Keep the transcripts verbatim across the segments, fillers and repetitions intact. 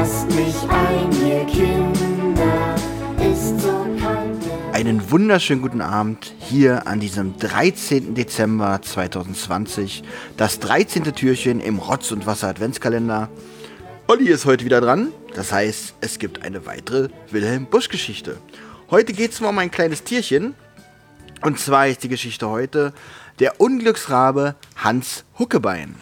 Lasst mich ein, ihr Kinder, ist so kalt. Einen wunderschönen guten Abend hier an diesem dreizehnten Dezember zweitausendzwanzig. Das dreizehnte Türchen im Rotz und Wasser Adventskalender. Olli ist heute wieder dran. Das heißt, es gibt eine weitere Wilhelm Busch Geschichte. Heute geht es mal um ein kleines Tierchen. Und zwar ist die Geschichte heute der Unglücksrabe Hans Huckebein.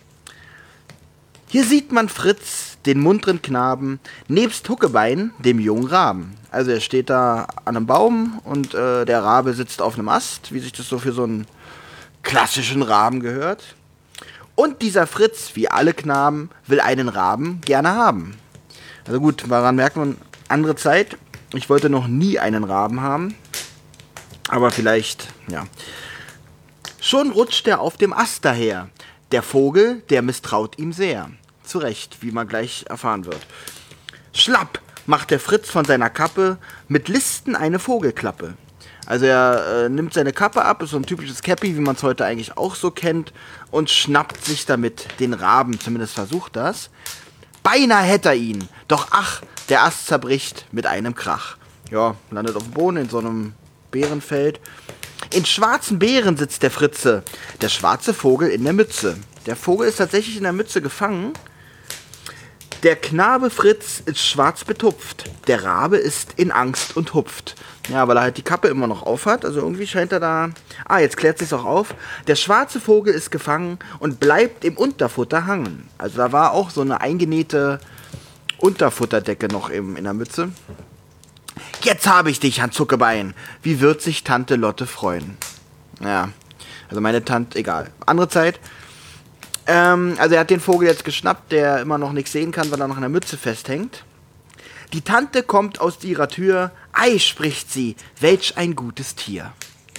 Hier sieht man Fritz, den munteren Knaben, nebst Huckebein, dem jungen Raben. Also er steht da an einem Baum und äh, der Rabe sitzt auf einem Ast, wie sich das so für so einen klassischen Raben gehört. Und dieser Fritz, wie alle Knaben, will einen Raben gerne haben. Also gut, daran merkt man, andere Zeit. Ich wollte noch nie einen Raben haben. Aber vielleicht, ja. Schon rutscht er auf dem Ast daher. Der Vogel, der misstraut ihm sehr. Zu Recht, wie man gleich erfahren wird. Schlapp macht der Fritz von seiner Kappe mit Listen eine Vogelklappe. Also er äh, nimmt seine Kappe ab, ist so ein typisches Cappy, wie man es heute eigentlich auch so kennt, und schnappt sich damit den Raben, zumindest versucht das. Beinahe hätte er ihn, doch ach, der Ast zerbricht mit einem Krach. Ja, landet auf dem Boden in so einem Beerenfeld. In schwarzen Beeren sitzt der Fritze, der schwarze Vogel in der Mütze. Der Vogel ist tatsächlich in der Mütze gefangen. Der Knabe Fritz ist schwarz betupft, der Rabe ist in Angst und hupft. Ja, weil er halt die Kappe immer noch auf hat, also irgendwie scheint er da... Ah, jetzt klärt sich's auch auf. Der schwarze Vogel ist gefangen und bleibt im Unterfutter hangen. Also da war auch so eine eingenähte Unterfutterdecke noch im, in der Mütze. Jetzt habe ich dich, Hans Huckebein. Wie wird sich Tante Lotte freuen? Ja, also meine Tante, egal. Andere Zeit. Ähm, also er hat den Vogel jetzt geschnappt, der immer noch nichts sehen kann, weil er noch in der Mütze festhängt. Die Tante kommt aus ihrer Tür. Ei, spricht sie, welch ein gutes Tier.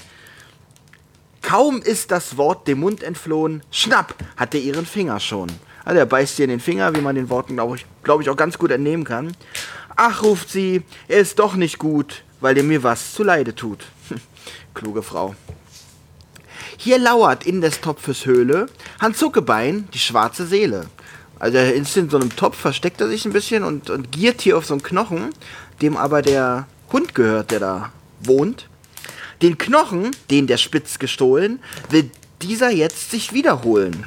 Kaum ist das Wort dem Mund entflohen, schnapp, hat er ihren Finger schon. Also er beißt ihr in den Finger, wie man den Worten, glaube ich, glaub ich, auch ganz gut entnehmen kann. Ach, ruft sie, er ist doch nicht gut, weil er mir was zuleide tut. Kluge Frau. Hier lauert in des Topfes Höhle Hans Huckebein, die schwarze Seele. Also er ist in so einem Topf, versteckt er sich ein bisschen und, und giert hier auf so einen Knochen, dem aber der Hund gehört, der da wohnt. Den Knochen, den der Spitz gestohlen, will dieser jetzt sich wiederholen.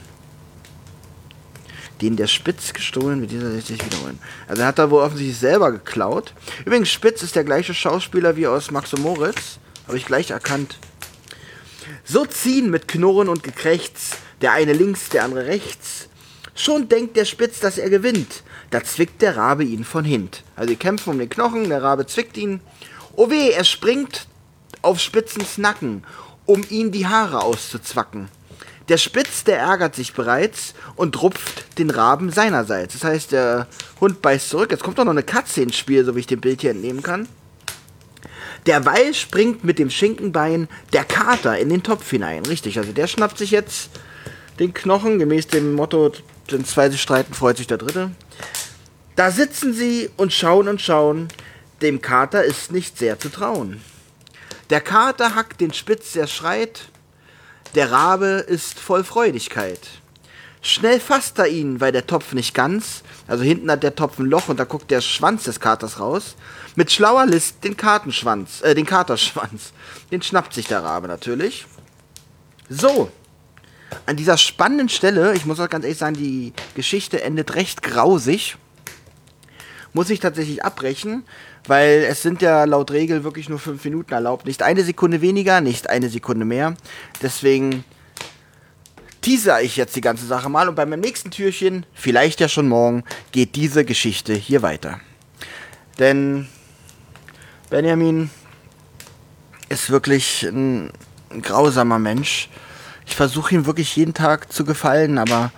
Den der Spitz gestohlen, will dieser jetzt sich wiederholen. Also er hat da wohl offensichtlich selber geklaut. Übrigens, Spitz ist der gleiche Schauspieler wie aus Max und Moritz. Habe ich gleich erkannt. So ziehen mit Knurren und Gekrächz, der eine links, der andere rechts. Schon denkt der Spitz, dass er gewinnt. Da zwickt der Rabe ihn von hint. Also sie kämpfen um den Knochen, der Rabe zwickt ihn. Oh weh, er springt auf Spitzens Nacken, um ihn die Haare auszuzwacken. Der Spitz, der ärgert sich bereits und rupft den Raben seinerseits. Das heißt, der Hund beißt zurück. Jetzt kommt doch noch eine Katze ins Spiel, so wie ich dem Bild hier entnehmen kann. Derweil springt mit dem Schinkenbein der Kater in den Topf hinein. Richtig, also der schnappt sich jetzt den Knochen, gemäß dem Motto, wenn zwei sich streiten, freut sich der Dritte. Da sitzen sie und schauen und schauen, dem Kater ist nicht sehr zu trauen. Der Kater hackt den Spitz, der schreit, der Rabe ist voll Freudigkeit. Schnell fasst er ihn, weil der Topf nicht ganz, also hinten hat der Topf ein Loch und da guckt der Schwanz des Katers raus, mit schlauer List den Kartenschwanz, äh, den Katerschwanz. Den schnappt sich der Rabe natürlich. So, an dieser spannenden Stelle, ich muss auch ganz ehrlich sagen, die Geschichte endet recht grausig, muss ich tatsächlich abbrechen, weil es sind ja laut Regel wirklich nur fünf Minuten erlaubt. Nicht eine Sekunde weniger, nicht eine Sekunde mehr. Deswegen teaser ich jetzt die ganze Sache mal und bei meinem nächsten Türchen, vielleicht ja schon morgen, geht diese Geschichte hier weiter. Denn Benjamin ist wirklich ein, ein grausamer Mensch. Ich versuche ihm wirklich jeden Tag zu gefallen, aber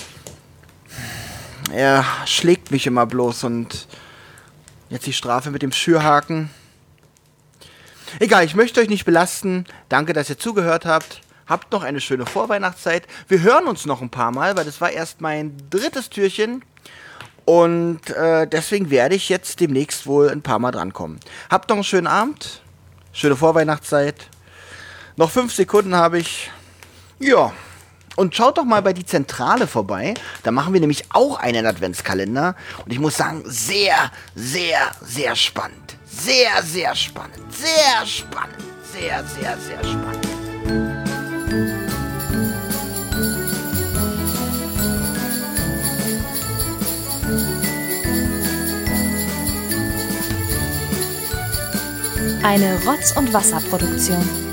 er schlägt mich immer bloß und jetzt die Strafe mit dem Schürhaken. Egal, ich möchte euch nicht belasten. Danke, dass ihr zugehört habt. Habt noch eine schöne Vorweihnachtszeit. Wir hören uns noch ein paar Mal, weil das war erst mein drittes Türchen. Und äh, deswegen werde ich jetzt demnächst wohl ein paar Mal drankommen. Habt noch einen schönen Abend. Schöne Vorweihnachtszeit. Noch fünf Sekunden habe ich. Ja, Und schaut doch mal bei die Zentrale vorbei. Da machen wir nämlich auch einen Adventskalender. Und ich muss sagen, sehr, sehr, sehr spannend. Sehr, sehr spannend. Sehr spannend. Sehr, sehr, sehr spannend. Eine Rotz- und Wasserproduktion.